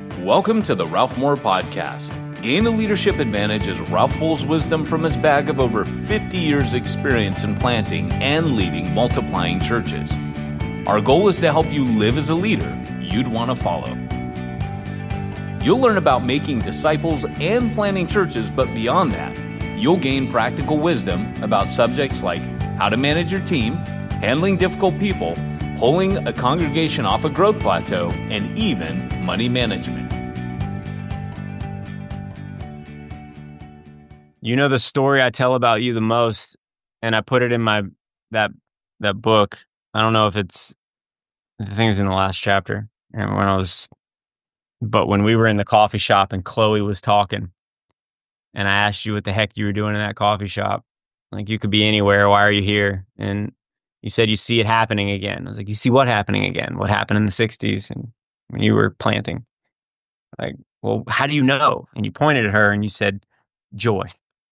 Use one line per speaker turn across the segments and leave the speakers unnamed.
Welcome to the Ralph Moore Podcast. Gain a leadership advantage as Ralph pulls wisdom from his bag of over 50 years experience in planting and leading multiplying churches. Our goal is to help you live as a leader you'd want to follow. You'll learn about making disciples and planting churches, but beyond that, you'll gain practical wisdom about subjects like how to manage your team, handling difficult people, pulling a congregation off a growth plateau, and even money management.
You know the story I tell about you the most, and I put it in my that book. I don't know if it's, I think it was in the last chapter. And when we were in the coffee shop and Chloe was talking, and I asked you what the heck you were doing in that coffee shop. Like, you could be anywhere. Why are you here? And you said you see it happening again. I was like, you see what happening again? What happened in the 60s and when you were planting? Like, well, how do you know? And you pointed at her and you said, joy.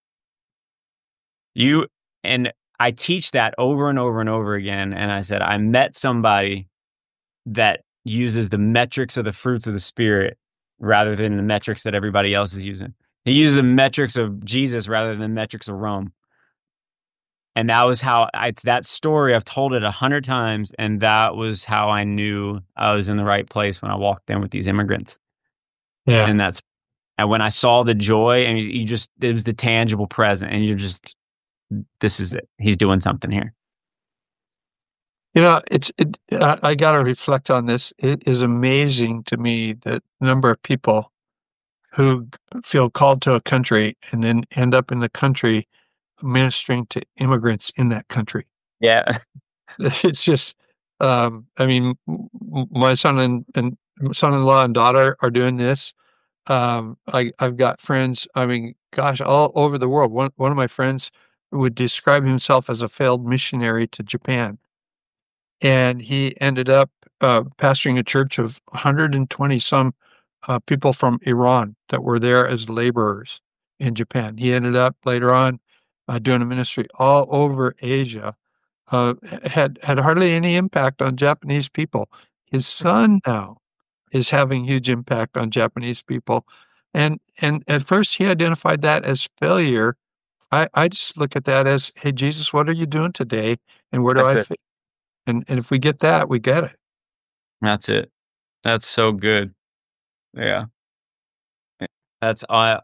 And I teach that over and over and over again. And I said, I met somebody that uses the metrics of the fruits of the Spirit rather than the metrics that everybody else is using. He used the metrics of Jesus rather than the metrics of Rome. And that was how it's that story. I've told it 100 times. And that was how I knew I was in the right place when I walked in with these immigrants.
Yeah.
And when I saw the joy, and it was the tangible present, and this is it. He's doing something here.
You know, I got to reflect on this. It is amazing to me the number of people who feel called to a country and then end up in the country ministering to immigrants in that country.
Yeah.
It's just, my son-in-law and daughter are doing this. I've got friends, all over the world. One of my friends would describe himself as a failed missionary to Japan. And he ended up pastoring a church of 120 some people from Iran that were there as laborers in Japan. He ended up later on doing a ministry all over Asia. Had hardly any impact on Japanese people. His son now is having huge impact on Japanese people. And at first he identified that as failure. I just look at that as, hey, Jesus, what are you doing today? And where do I fit? And if we get that, we get it.
That's it. That's so good. Yeah. That's on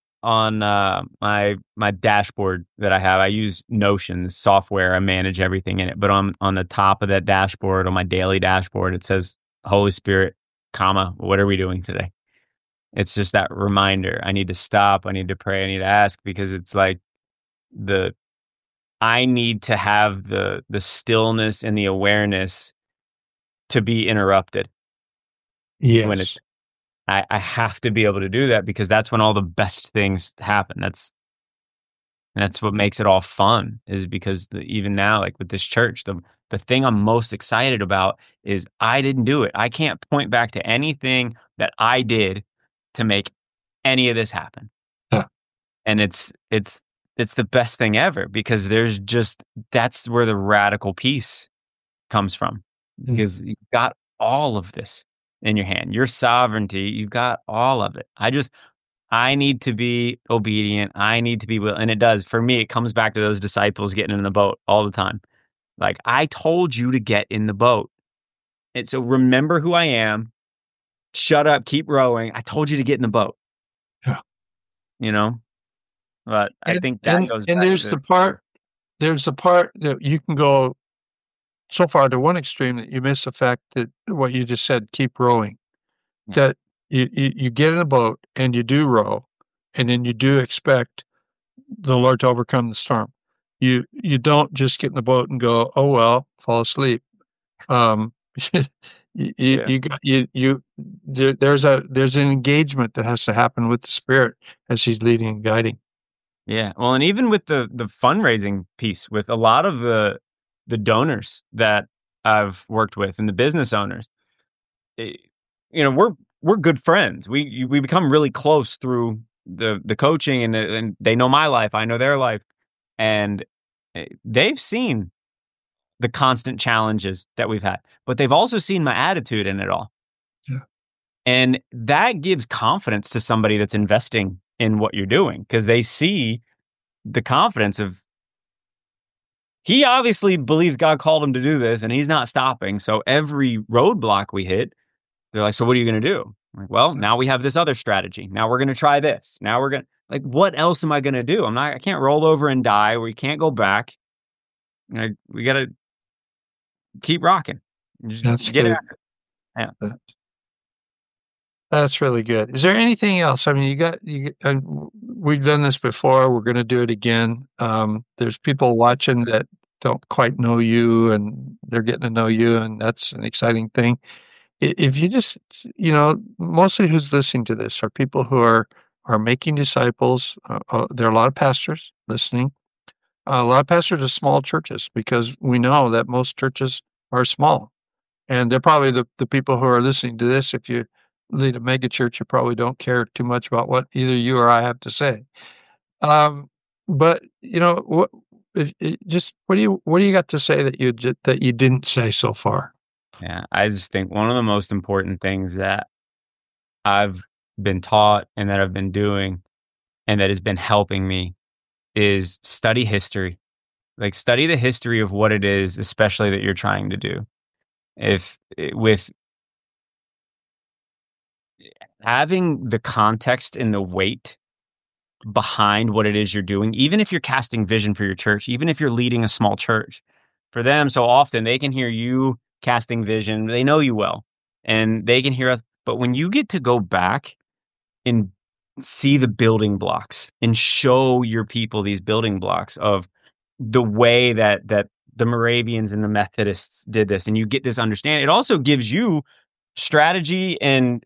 my dashboard that I have. I use Notion, the software. I manage everything in it. But on the top of that dashboard, on my daily dashboard, it says, Holy Spirit, what are we doing today? It's just that reminder. I need to stop. I need to pray. I need to ask, because it's like I need to have the stillness and the awareness to be interrupted.
Yes.
I have to be able to do that, because that's when all the best things happen. That's what makes it all fun, is because even now, like with this church, the thing I'm most excited about is I didn't do it. I can't point back to anything that I did to make any of this happen.
Huh.
And it's the best thing ever, because that's where the radical peace comes from, because you've got all of this in your hand, your sovereignty, you've got all of it. I need to be obedient. I need to be willing. And it does. For me, it comes back to those disciples getting in the boat all the time. Like, I told you to get in the boat. And so remember who I am. Shut up, keep rowing. I told you to get in the boat.
Yeah.
You know? But I think that goes back.
And there's the part that you can go so far to one extreme that you miss the fact that what you just said, keep rowing. Yeah. That you get in a boat and you do row, and then you do expect the Lord to overcome the storm. You don't just get in the boat and go, oh well, fall asleep. There's an engagement that has to happen with the Spirit as He's leading and guiding.
Yeah. Well, and even with the fundraising piece, with a lot of the donors that I've worked with and the business owners, we're good friends. We become really close through the coaching, and they know my life, I know their life, and they've seen the constant challenges that we've had, but they've also seen my attitude in it all.
Yeah.
And that gives confidence to somebody that's investing in what you're doing, because they see the confidence of, he obviously believes God called him to do this and he's not stopping. So every roadblock we hit, they're like, so what are you going to do? I'm like, well, now we have this other strategy. Now we're going to try this. Now we're going to, like, what else am I going to do? I can't roll over and die. We can't go back. We got to keep rocking.
That's
Get
good.
after it. Yeah.
That's really good. Is there anything else? I mean, we've done this before. We're going to do it again. There's people watching that don't quite know you, and they're getting to know you, and that's an exciting thing. If you just, mostly who's listening to this are people who are making disciples. There are a lot of pastors listening. A lot of pastors of small churches, because we know that most churches are small. And they're probably the people who are listening to this. If you lead a mega church, you probably don't care too much about what either you or I have to say. But what do you got to say that you didn't say so far?
Yeah, I just think one of the most important things that I've been taught and that I've been doing and that has been helping me is study history. Like, study the history of what it is, especially that you're trying to do. With having the context and the weight behind what it is you're doing, even if you're casting vision for your church, even if you're leading a small church, for them, so often they can hear you casting vision. They know you well and they can hear us. But when you get to go back and see the building blocks and show your people these building blocks of the way that the Moravians and the Methodists did this, and you get this understanding, it also gives you strategy and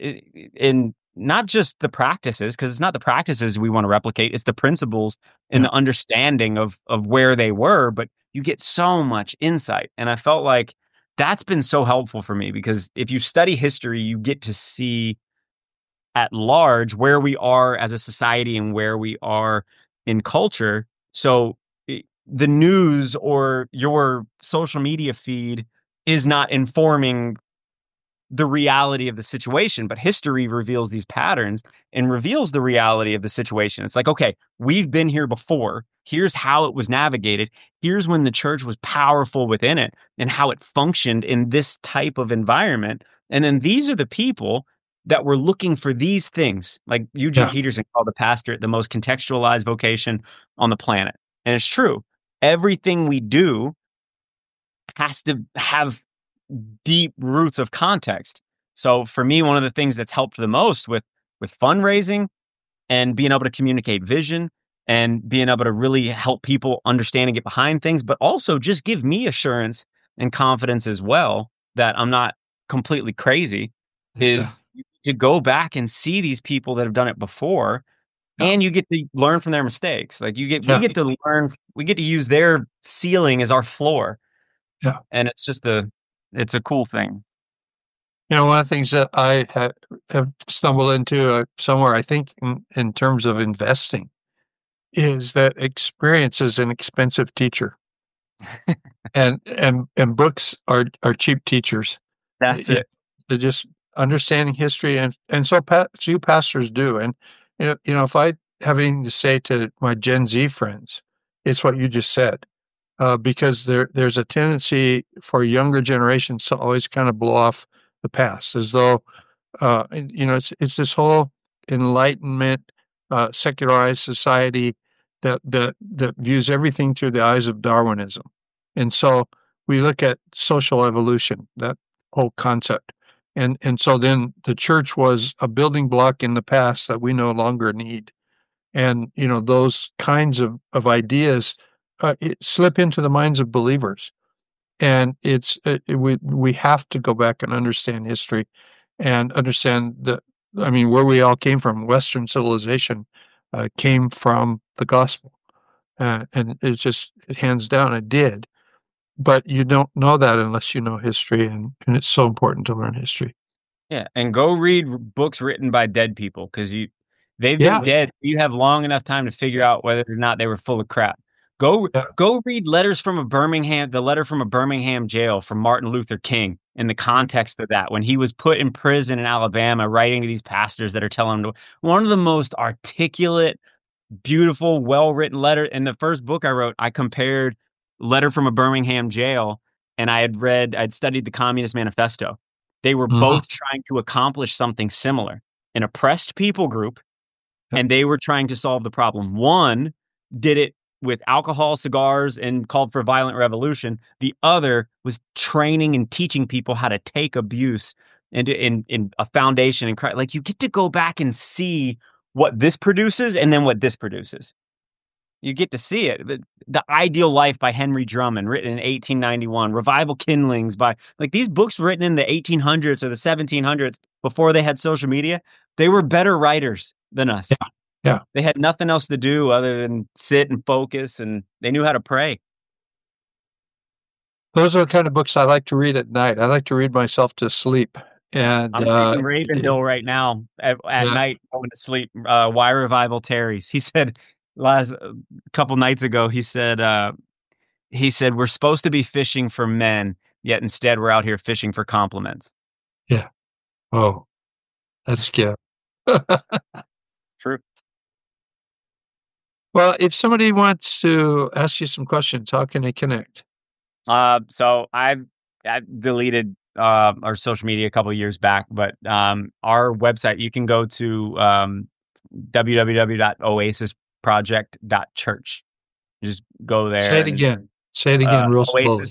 not just the practices, because it's not the practices we want to replicate, it's the principles and the understanding of where they were, but you get so much insight. And I felt like that's been so helpful for me, because if you study history, you get to see at large where we are as a society and where we are in culture. So the news or your social media feed is not informing the reality of the situation, but history reveals these patterns and reveals the reality of the situation. It's like, okay, we've been here before. Here's how it was navigated. Here's when the church was powerful within it and how it functioned in this type of environment. And then these are the people that were looking for these things. Like Eugene Peterson called the pastorate the most contextualized vocation on the planet. And it's true. Everything we do has to have deep roots of context. So for me, one of the things that's helped the most with fundraising and being able to communicate vision and being able to really help people understand and get behind things, but also just give me assurance and confidence as well that I'm not completely crazy, is you go back and see these people that have done it before, and you get to learn from their mistakes. Like we get to learn, we get to use their ceiling as our floor.
Yeah.
And it's just it's a cool thing.
One of the things that I have stumbled into somewhere, I think, in terms of investing, is that experience is an expensive teacher, and books are cheap teachers.
That's it.
They're just understanding history, and so few pastors do. And if I have anything to say to my Gen Z friends, it's what you just said. Because there's a tendency for younger generations to always kind of blow off the past, as though it's this whole Enlightenment, secularized society that views everything through the eyes of Darwinism, and so we look at social evolution, that whole concept, and so then the church was a building block in the past that we no longer need, and those kinds of ideas slip into the minds of believers, and we have to go back and understand history, and understand where we all came from. Western civilization came from the gospel, and it hands down it did. But you don't know that unless you know history, and it's so important to learn history.
Yeah, and go read books written by dead people, because they've been dead. You have long enough time to figure out whether or not they were full of crap. Go read Letters from a Birmingham, the letter from a Birmingham jail from Martin Luther King in the context of that, when he was put in prison in Alabama, writing to these pastors that are telling him one of the most articulate, beautiful, well-written letter. In the first book I wrote, I compared Letter from a Birmingham jail, and I'd studied the Communist Manifesto. They were both trying to accomplish something similar, an oppressed people group, and they were trying to solve the problem. One did it with alcohol, cigars, and called for violent revolution. The other was training and teaching people how to take abuse in a foundation. And like, you get to go back and see what this produces and then what this produces. You get to see it. The Ideal Life by Henry Drummond, written in 1891. Revival Kindlings by, like, these books written in the 1800s or the 1700s before they had social media. They were better writers than us.
Yeah.
They had nothing else to do other than sit and focus, and they knew how to pray.
Those are the kind of books I like to read at night. I like to read myself to sleep. And
I'm reading Ravenhill right now at night, going to sleep. Why Revival Tarries. He said a couple nights ago, he said, we're supposed to be fishing for men, yet instead we're out here fishing for compliments.
Yeah. Oh, that's scary.
True.
Well, if somebody wants to ask you some questions, how can they connect?
So I deleted our social media a couple of years back, but our website, you can go to www.oasisproject.church. Just go there.
Say it again. Real slowly.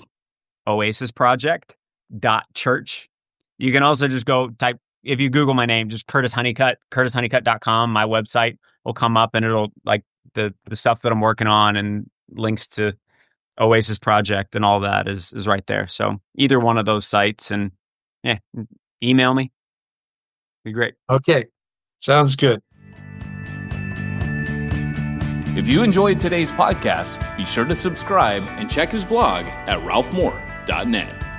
Oasisproject.church. You can also just go type, if you Google my name, just Curtis Honeycutt, curtishoneycutt.com. My website will come up, and it'll, like, the stuff that I'm working on and links to Oasis Project and all that is right there. So either one of those sites, and email me. Be great.
Okay. Sounds good.
If you enjoyed today's podcast, be sure to subscribe and check his blog at ralphmoore.net.